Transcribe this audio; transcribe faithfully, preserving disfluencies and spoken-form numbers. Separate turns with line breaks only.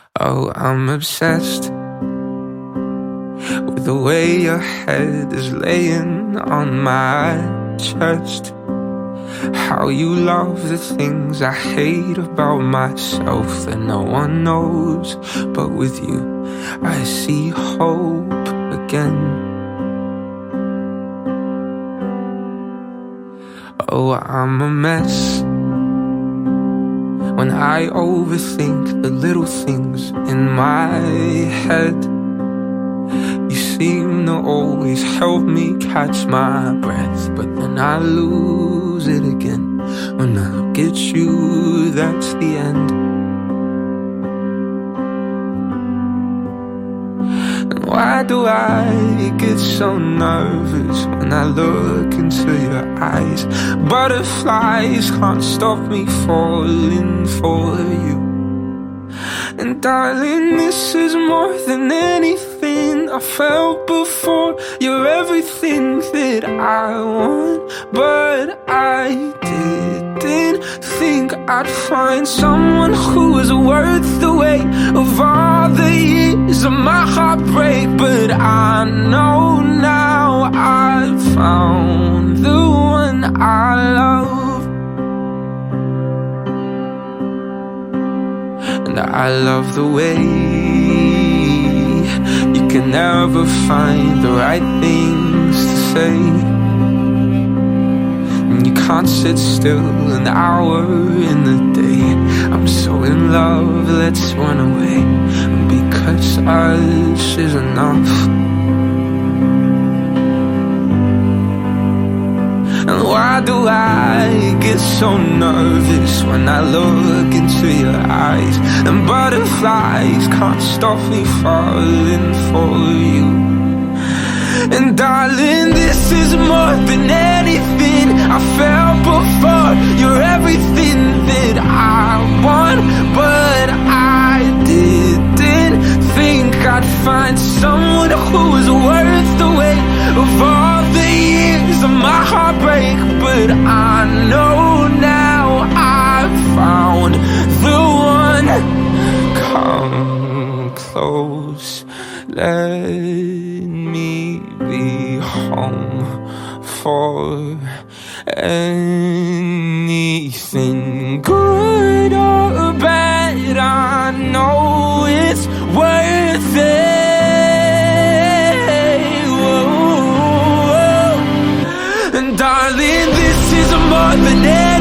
Oh, I'm obsessed with the way your head is laying on my chest. How you love the things I hate about myself that no one knows. But with you, I see hope again. Oh, I'm a mess when I overthink the little things in my head. You seem to always help me catch my breath, but then I lose it again. When I look at you, that's the end. And why do I get so nervous when I look into your eyes? Butterflies can't stop me falling for you. And darling, this is more than anything I felt before. You're everything that I want, but I didn't think I'd find someone who was worth the weight of all the years of my heartbreak. But I know now I've found the one I love. I love the way you can never find the right things to say, and you can't sit still an hour in the day. I'm so in love, let's run away, because us is enough. And why do I get so nervous when I look into your eyes? And butterflies can't stop me falling for you. And darling, this is more than anything I felt before. You're everything that I want, but I didn't think I'd find someone who was worth the weight of all the years of my heartbreak. But I know now I've found the one. Come close, let me be home for anything good or bad. I know it's worth it. Whoa, whoa. And darling, this is more than ever.